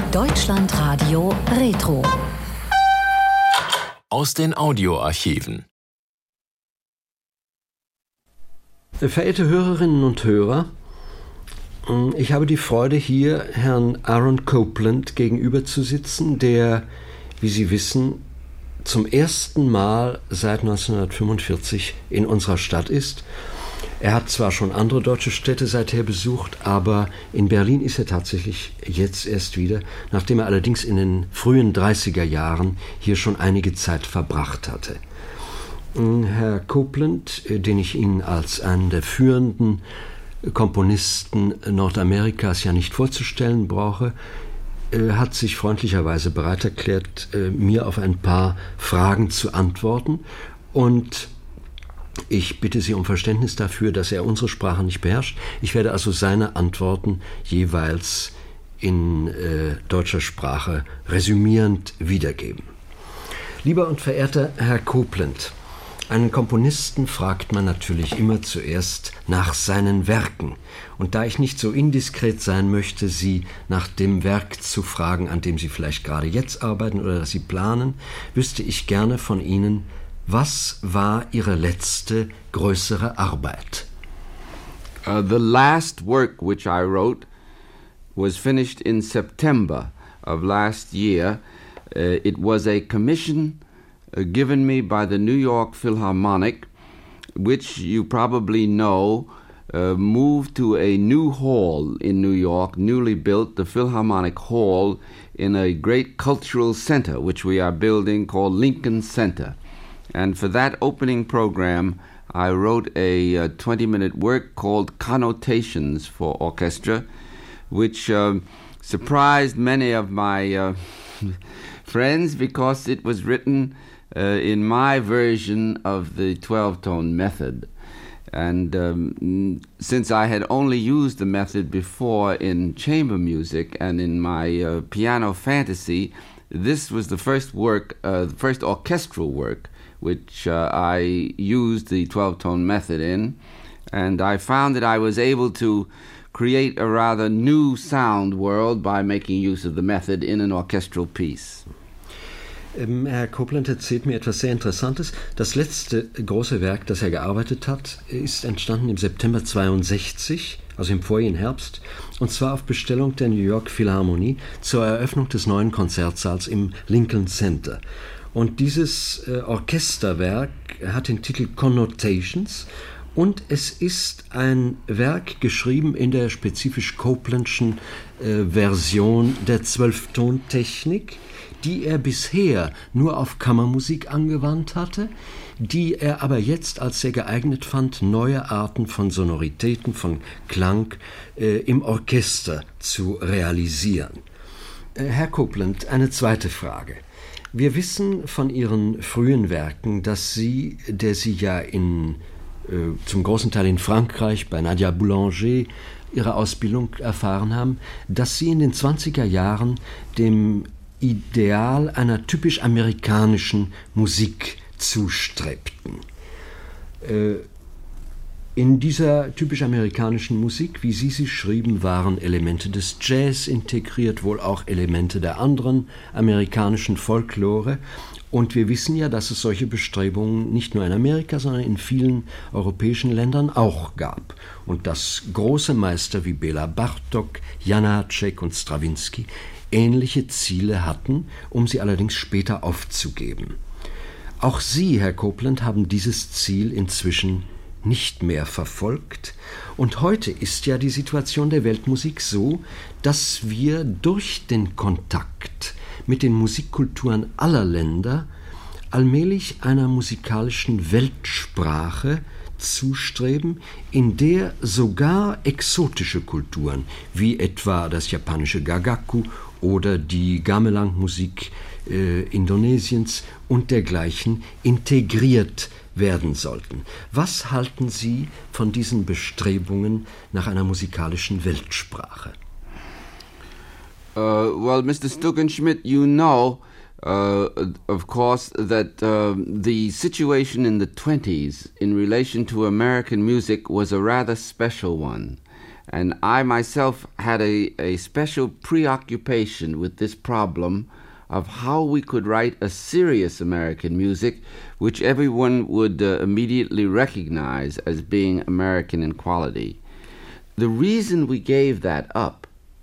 Deutschlandradio Retro. Aus den Audioarchiven. Verehrte Hörerinnen und Hörer, ich habe die Freude, hier Herrn Aaron Copland gegenüber zu sitzen, der, wie Sie wissen, zum ersten Mal seit 1945 in unserer Stadt ist. Er hat zwar schon andere deutsche Städte seither besucht, aber in Berlin ist er tatsächlich jetzt erst wieder, nachdem er allerdings in den frühen 30er Jahren hier schon einige Zeit verbracht hatte. Herr Copland, den ich Ihnen als einen der führenden Komponisten Nordamerikas ja nicht vorzustellen brauche, hat sich freundlicherweise bereit erklärt, mir auf ein paar Fragen zu antworten. Und ich bitte Sie um Verständnis dafür, dass er unsere Sprache nicht beherrscht. Ich werde also seine Antworten jeweils in deutscher Sprache resümierend wiedergeben. Lieber und verehrter Herr Copland, einen Komponisten fragt man natürlich immer zuerst nach seinen Werken. Und da ich nicht so indiskret sein möchte, Sie nach dem Werk zu fragen, an dem Sie vielleicht gerade jetzt arbeiten oder das Sie planen, wüsste ich gerne von Ihnen, was war Ihre letzte größere Arbeit? The last work which I wrote was finished in September of last year. It was a commission given me by the New York Philharmonic, which you probably know moved to a new hall in New York, newly built, the Philharmonic Hall, in a great cultural center, which we are building, called Lincoln Center. And for that opening program, I wrote a 20-minute work called Connotations for Orchestra, which surprised many of my friends because it was written in my version of the 12-tone method. And since I had only used the method before in chamber music and in my piano fantasy, this was the first work, the first orchestral work which I used the 12-tone method in, and I found that I was able to create a rather new sound world by making use of the method in an orchestral piece. Herr Copland erzählt mir etwas sehr Interessantes. Das letzte große Werk, das er gearbeitet hat, ist entstanden im September 62, also im vorigen Herbst, und zwar auf Bestellung der New York Philharmonie zur Eröffnung des neuen Konzertsaals im Lincoln Center. Und dieses Orchesterwerk hat den Titel Connotations und es ist ein Werk geschrieben in der spezifisch Coplandschen Version der 12-Ton-Technik, die er bisher nur auf Kammermusik angewandt hatte, die er aber jetzt als sehr geeignet fand, neue Arten von Sonoritäten, von Klang im Orchester zu realisieren. Herr Copland, eine zweite Frage. Wir wissen von Ihren frühen Werken, dass Sie, der Sie ja zum großen Teil in Frankreich bei Nadia Boulanger Ihre Ausbildung erfahren haben, dass Sie in den 20er Jahren dem Ideal einer typisch amerikanischen Musik zustrebten. In dieser typisch amerikanischen Musik, wie Sie sie schrieben, waren Elemente des Jazz integriert, wohl auch Elemente der anderen amerikanischen Folklore. Und wir wissen ja, dass es solche Bestrebungen nicht nur in Amerika, sondern in vielen europäischen Ländern auch gab. Und dass große Meister wie Bela Bartok, Janáček und Strawinsky ähnliche Ziele hatten, um sie allerdings später aufzugeben. Auch Sie, Herr Copland, haben dieses Ziel inzwischen nicht mehr verfolgt. Und heute ist ja die Situation der Weltmusik so, dass wir durch den Kontakt mit den Musikkulturen aller Länder allmählich einer musikalischen Weltsprache zustreben, in der sogar exotische Kulturen, wie etwa das japanische Gagaku oder die Gamelan-Musik Indonesiens und dergleichen integriert werden sollten. Was halten Sie von diesen Bestrebungen nach einer musikalischen Weltsprache? Well, Mr. Stuckenschmidt, you know, of course, that the situation in the 20s in relation to American music was a rather special one. And I myself had a special preoccupation with this problem of how we could write a serious American music which everyone would immediately recognize as being American in quality. The reason we gave that up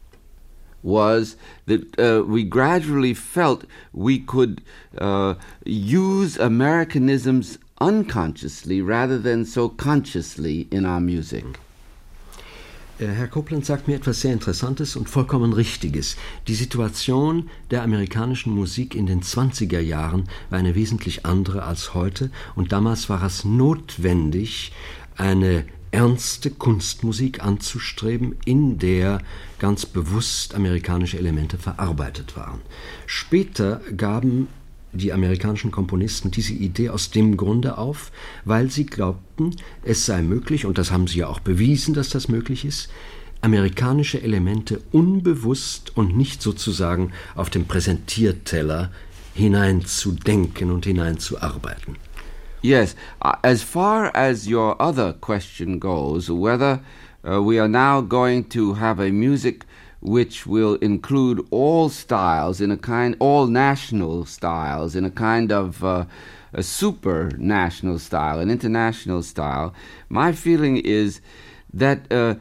was that we gradually felt we could use Americanisms unconsciously rather than so consciously in our music. Herr Copland sagt mir etwas sehr Interessantes und vollkommen Richtiges. Die Situation der amerikanischen Musik in den 20er Jahren war eine wesentlich andere als heute und damals war es notwendig, eine ernste Kunstmusik anzustreben, in der ganz bewusst amerikanische Elemente verarbeitet waren. Später gaben die amerikanischen Komponisten diese Idee aus dem Grunde auf, weil sie glaubten, es sei möglich, und das haben sie ja auch bewiesen, dass das möglich ist, amerikanische Elemente unbewusst und nicht sozusagen auf dem Präsentierteller hineinzudenken und hineinzuarbeiten. Yes, as far as your other question goes, whether we are now going to have a music which will include all styles in a kind, all national styles in a kind of a super national style, an international style, my feeling is that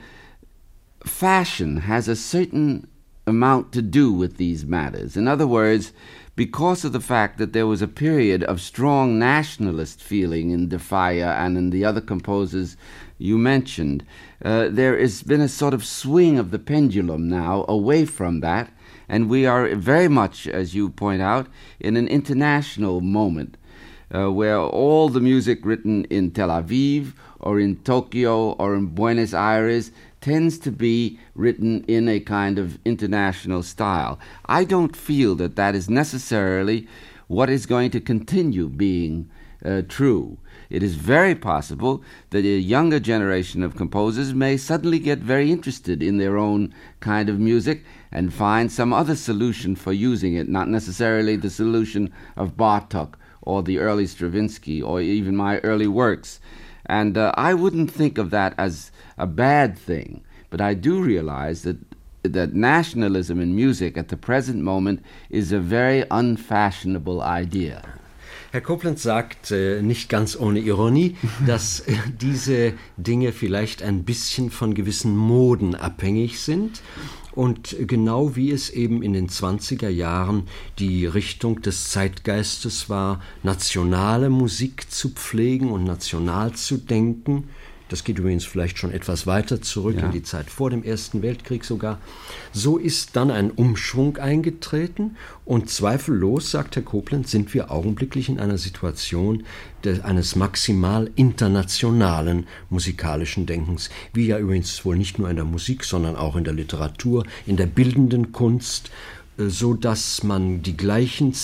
fashion has a certain amount to do with these matters. In other words, because of the fact that there was a period of strong nationalist feeling in De Falla and in the other composers you mentioned, there has been a sort of swing of the pendulum now away from that, and we are very much, as you point out, in an international moment where all the music written in Tel Aviv or in Tokyo or in Buenos Aires tends to be written in a kind of international style. I don't feel that that is necessarily what is going to continue being true. It is very possible that a younger generation of composers may suddenly get very interested in their own kind of music and find some other solution for using it, not necessarily the solution of Bartók or the early Stravinsky or even my early works. And I wouldn't think of that as a bad thing, but I do realize that nationalism in music at the present moment is a very unfashionable idea. Herr Copland sagt, nicht ganz ohne Ironie, dass diese Dinge vielleicht ein bisschen von gewissen Moden abhängig sind. Und genau wie es eben in den 20er Jahren die Richtung des Zeitgeistes war, nationale Musik zu pflegen und national zu denken, das geht übrigens vielleicht schon etwas weiter zurück in die Zeit vor dem Ersten Weltkrieg sogar, so ist dann ein Umschwung eingetreten und zweifellos, sagt Herr Copland, sind wir augenblicklich in einer Situation eines maximal internationalen musikalischen Denkens, wie ja übrigens wohl nicht nur in der Musik, sondern auch in der Literatur, in der bildenden Kunst, so dass man die gleichen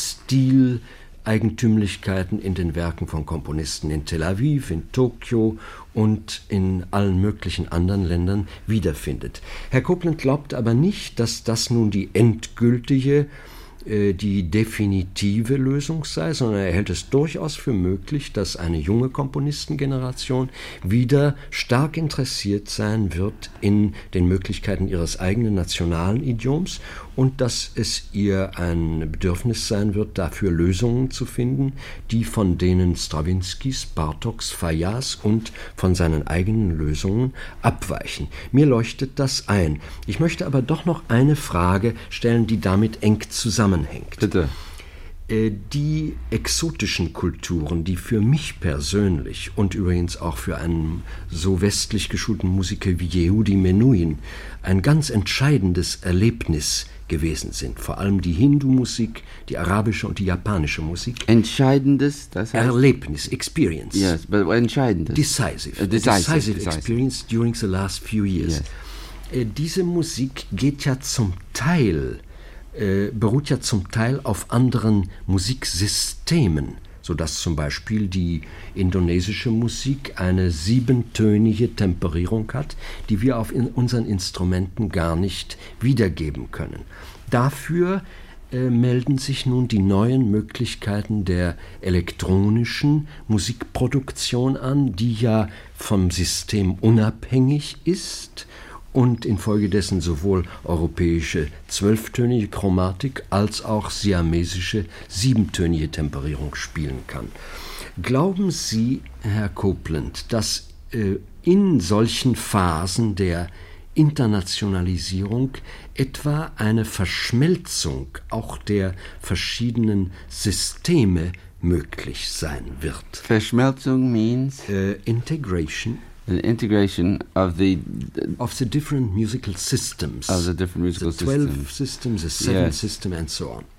Stileigentümlichkeiten in den Werken von Komponisten in Tel Aviv, in Tokio und in allen möglichen anderen Ländern wiederfindet. Herr Copland glaubt aber nicht, dass das nun die endgültige, die definitive Lösung sei, sondern er hält es durchaus für möglich, dass eine junge Komponistengeneration wieder stark interessiert sein wird in den Möglichkeiten ihres eigenen nationalen Idioms und dass es ihr ein Bedürfnis sein wird, dafür Lösungen zu finden, die von denen Strawinskys, Bartóks, Fallas und von seinen eigenen Lösungen abweichen. Mir leuchtet das ein. Ich möchte aber doch noch eine Frage stellen, die damit eng zusammenhängt. Bitte. Die exotischen Kulturen, die für mich persönlich und übrigens auch für einen so westlich geschulten Musiker wie Yehudi Menuhin ein ganz entscheidendes Erlebnis gewesen sind. Vor allem die Hindu-Musik, die arabische und die japanische Musik. Entscheidendes, das heißt? Erlebnis, experience. Yes, but entscheidendes. Decisive. Decisive experience during the last few years. Yes. Diese Musik geht ja zum Teil beruht ja zum Teil auf anderen Musiksystemen, sodass zum Beispiel die indonesische Musik eine 7-tönige Temperierung hat, die wir auf unseren Instrumenten gar nicht wiedergeben können. Dafür melden sich nun die neuen Möglichkeiten der elektronischen Musikproduktion an, die ja vom System unabhängig ist und infolgedessen sowohl europäische 12-tönige Chromatik als auch siamesische 7-tönige Temperierung spielen kann. Glauben Sie, Herr Copland, dass in solchen Phasen der Internationalisierung etwa eine Verschmelzung auch der verschiedenen Systeme möglich sein wird? Verschmelzung means? Integration. An integration of the different musical systems. Of the different musical systems. The 12 systems, the 7 system, and so on.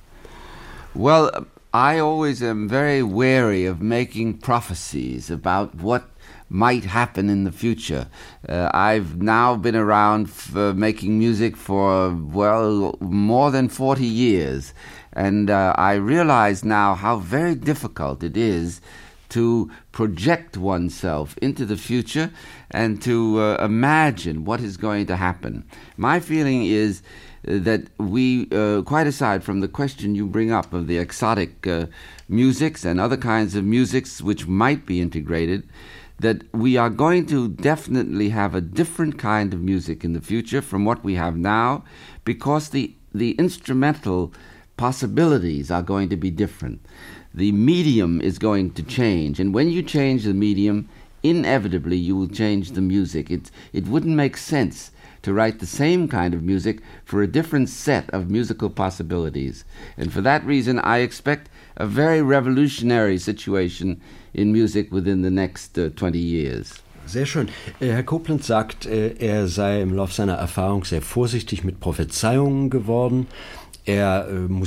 Well, I always am very wary of making prophecies about what might happen in the future. I've now been around making music for, well, more than 40 years. And I realize now how very difficult it is to project oneself into the future and to imagine what is going to happen. My feeling is that we, quite aside from the question you bring up of the exotic musics and other kinds of musics which might be integrated, that we are going to definitely have a different kind of music in the future from what we have now, because the instrumental possibilities are going to be different. The medium is going to change, and when you change the medium, inevitably you will change the music. It wouldn't make sense to write the same kind of music for a different set of musical possibilities. And for that reason, I expect a very revolutionary situation in music within the next 20 years. Sehr schön. Herr Copland sagt, er sei im Laufe seiner Erfahrung sehr vorsichtig mit Prophezeiungen geworden. Er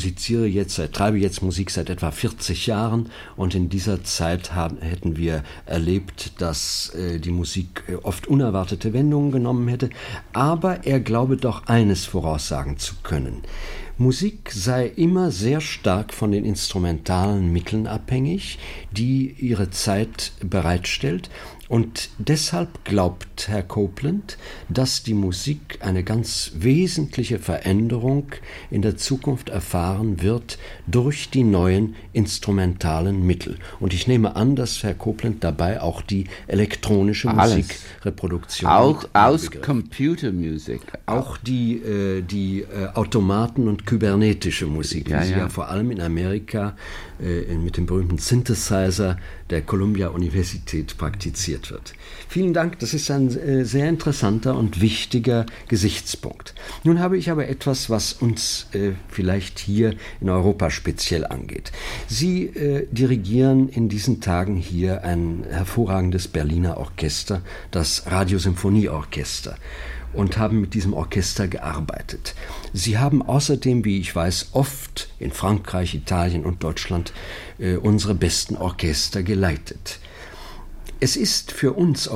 treibe jetzt Musik seit etwa 40 Jahren, und in dieser Zeit hätten wir erlebt, dass die Musik oft unerwartete Wendungen genommen hätte. Aber er glaube doch eines voraussagen zu können: Musik sei immer sehr stark von den instrumentalen Mitteln abhängig, die ihre Zeit bereitstellt. Und deshalb glaubt Herr Copland, dass die Musik eine ganz wesentliche Veränderung in der Zukunft erfahren wird durch die neuen instrumentalen Mittel. Und ich nehme an, dass Herr Copland dabei auch die elektronische Musikreproduktion aus Computermusik. Auch die Automaten und kybernetische Musik, die ja vor allem in Amerika mit dem berühmten Synthesizer der Columbia-Universität praktiziert wird. Vielen Dank, das ist ein sehr interessanter und wichtiger Gesichtspunkt. Nun habe ich aber etwas, was uns vielleicht hier in Europa speziell angeht. Sie dirigieren in diesen Tagen hier ein hervorragendes Berliner Orchester, das Radiosymphonieorchester, und haben mit diesem Orchester gearbeitet. Sie haben außerdem, wie ich weiß, oft in Frankreich, Italien und Deutschland unsere besten Orchester geleitet. Es ist für uns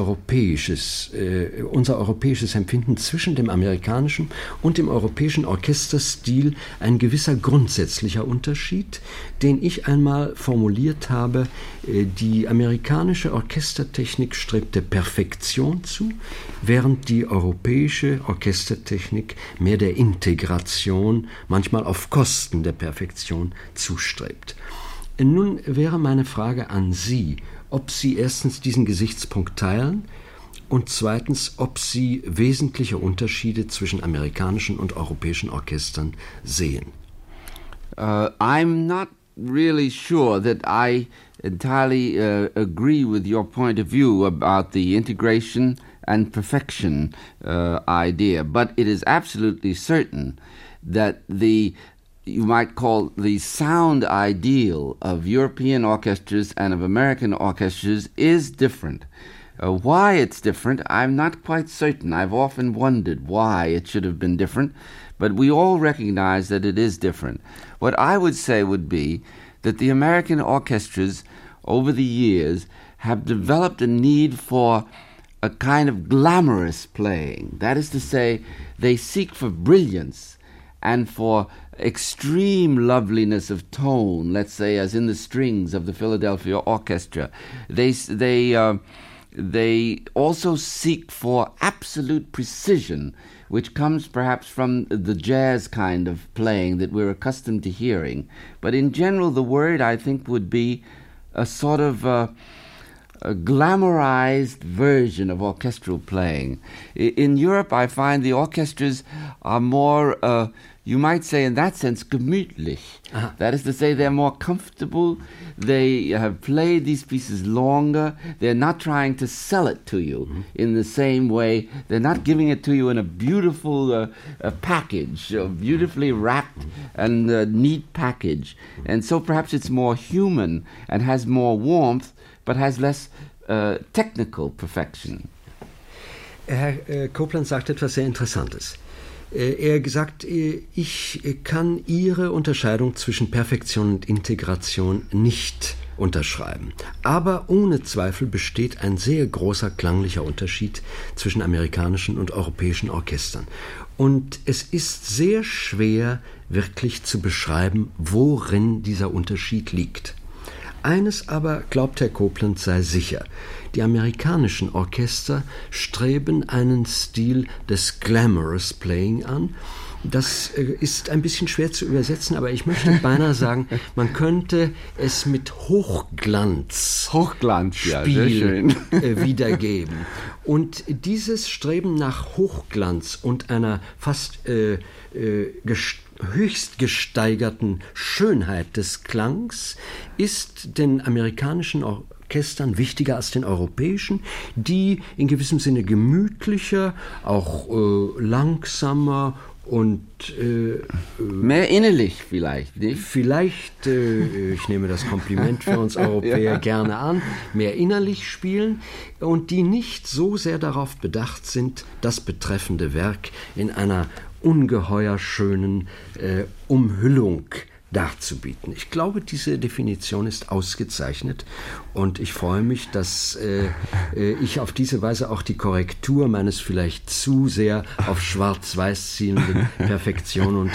unser europäisches Empfinden zwischen dem amerikanischen und dem europäischen Orchesterstil ein gewisser grundsätzlicher Unterschied, den ich einmal formuliert habe: Die amerikanische Orchestertechnik strebt der Perfektion zu, während die europäische Orchestertechnik mehr der Integration, manchmal auf Kosten der Perfektion, zustrebt. Nun wäre meine Frage an Sie, ob Sie erstens diesen Gesichtspunkt teilen und zweitens, ob Sie wesentliche Unterschiede zwischen amerikanischen und europäischen Orchestern sehen. I'm not really sure that I entirely agree with your point of view about the integration and perfection idea, but it is absolutely certain that you might call the sound ideal of European orchestras and of American orchestras is different. Why it's different, I'm not quite certain. I've often wondered why it should have been different, but we all recognize that it is different. What I would say would be that the American orchestras over the years have developed a need for a kind of glamorous playing. That is to say, they seek for brilliance and for extreme loveliness of tone, let's say, as in the strings of the Philadelphia Orchestra. They also seek for absolute precision, which comes perhaps from the jazz kind of playing that we're accustomed to hearing. But in general, the word, I think, would be a sort of a glamorized version of orchestral playing. In Europe, I find the orchestras are more, you might say in that sense, gemütlich. Uh-huh. That is to say, they're more comfortable. They have played these pieces longer. They're not trying to sell it to you in the same way. They're not giving it to you in a beautiful package, a beautifully wrapped and neat package. And so perhaps it's more human and has more warmth, but has less technical perfection. Herr Copeland sagt etwas sehr Interessantes. Er sagt, ich kann Ihre Unterscheidung zwischen Perfektion und Integration nicht unterschreiben. Aber ohne Zweifel besteht ein sehr großer klanglicher Unterschied zwischen amerikanischen und europäischen Orchestern. Und es ist sehr schwer, wirklich zu beschreiben, worin dieser Unterschied liegt. Eines aber, glaubt Herr Copeland, sei sicher. Die amerikanischen Orchester streben einen Stil des Glamorous Playing an. Das ist ein bisschen schwer zu übersetzen, aber ich möchte beinahe sagen, man könnte es mit Hochglanz ja, sehr schön. wiedergeben. Und dieses Streben nach Hochglanz und einer fast höchst gesteigerten Schönheit des Klangs ist den amerikanischen Orchestern wichtiger als den europäischen, die in gewissem Sinne gemütlicher, auch langsamer und mehr innerlich vielleicht, nicht? Vielleicht, ich nehme das Kompliment für uns Europäer gerne an, mehr innerlich spielen und die nicht so sehr darauf bedacht sind, das betreffende Werk in einer ungeheuer schönen Umhüllung darzubieten. Ich glaube, diese Definition ist ausgezeichnet und ich freue mich, dass ich auf diese Weise auch die Korrektur meines vielleicht zu sehr auf Schwarz-Weiß zielenden Perfektion und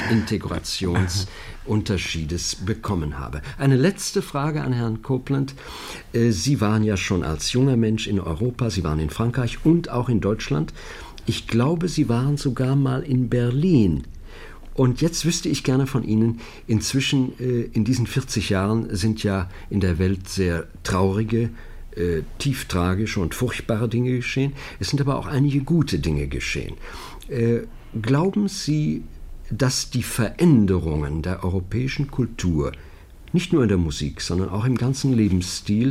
Integrationsunterschiedes bekommen habe. Eine letzte Frage an Herrn Copeland. Sie waren ja schon als junger Mensch in Europa, Sie waren in Frankreich und auch in Deutschland. Ich glaube, Sie waren sogar mal in Berlin. Und jetzt wüsste ich gerne von Ihnen, inzwischen in diesen 40 Jahren sind ja in der Welt sehr traurige, tief tragische und furchtbare Dinge geschehen. Es sind aber auch einige gute Dinge geschehen. Glauben Sie, dass die Veränderungen der europäischen Kultur, nicht nur in der Musik, sondern auch im ganzen Lebensstil,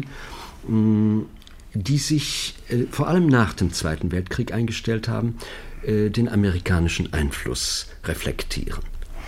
die sich vor allem nach dem Zweiten Weltkrieg eingestellt haben, den amerikanischen Einfluss reflektieren?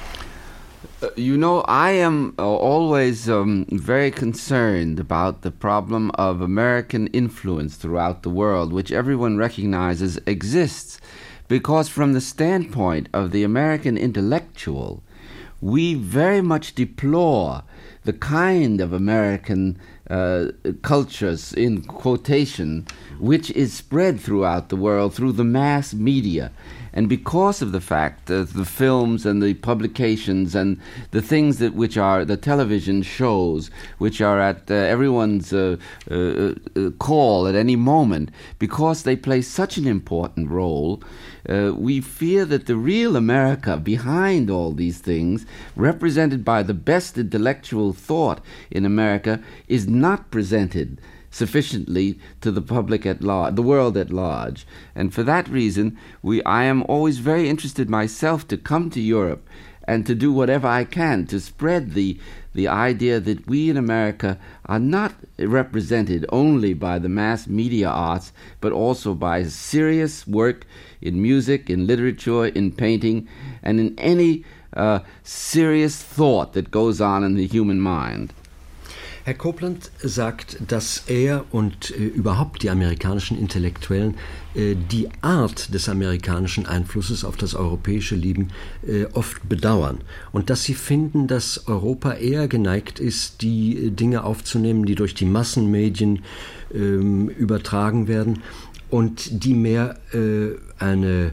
You know, I am always very concerned about the problem of American influence throughout the world, which everyone recognizes exists, because from the standpoint of the American intellectual, we very much deplore the kind of American cultures, in quotation, which is spread throughout the world through the mass media. And because of the fact that the films and the publications and the things which are the television shows, which are at everyone's call at any moment, because they play such an important role, we fear that the real America behind all these things, represented by the best intellectual thought in America, is not presented sufficiently to the public at large, the world at large. And for that reason, I am always very interested myself to come to Europe and to do whatever I can to spread the idea that we in America are not represented only by the mass media arts, but also by serious work in music, in literature, in painting, and in any serious thought that goes on in the human mind. Herr Copeland sagt, dass er und überhaupt die amerikanischen Intellektuellen die Art des amerikanischen Einflusses auf das europäische Leben oft bedauern und dass sie finden, dass Europa eher geneigt ist, die Dinge aufzunehmen, die durch die Massenmedien übertragen werden und die mehr einen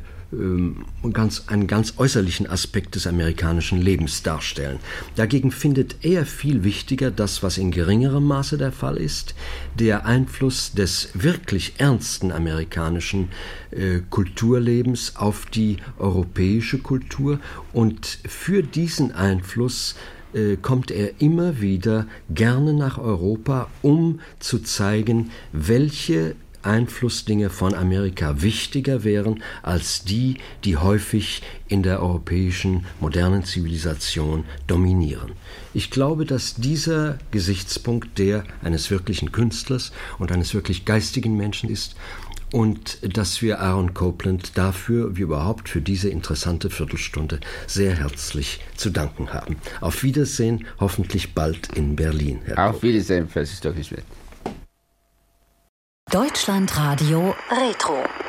ganz äußerlichen Aspekt des amerikanischen Lebens darstellen. Dagegen findet er viel wichtiger das, was in geringerem Maße der Fall ist, der Einfluss des wirklich ernsten amerikanischen Kulturlebens auf die europäische Kultur, und für diesen Einfluss kommt er immer wieder gerne nach Europa, um zu zeigen, welche Einflussdinge von Amerika wichtiger wären als die, die häufig in der europäischen modernen Zivilisation dominieren. Ich glaube, dass dieser Gesichtspunkt der eines wirklichen Künstlers und eines wirklich geistigen Menschen ist und dass wir Aaron Copland dafür, wie überhaupt für diese interessante Viertelstunde, sehr herzlich zu danken haben. Auf Wiedersehen, hoffentlich bald in Berlin, Herr Copland. Auf Wiedersehen, Francis Dr. Schmidt. Deutschlandradio Retro.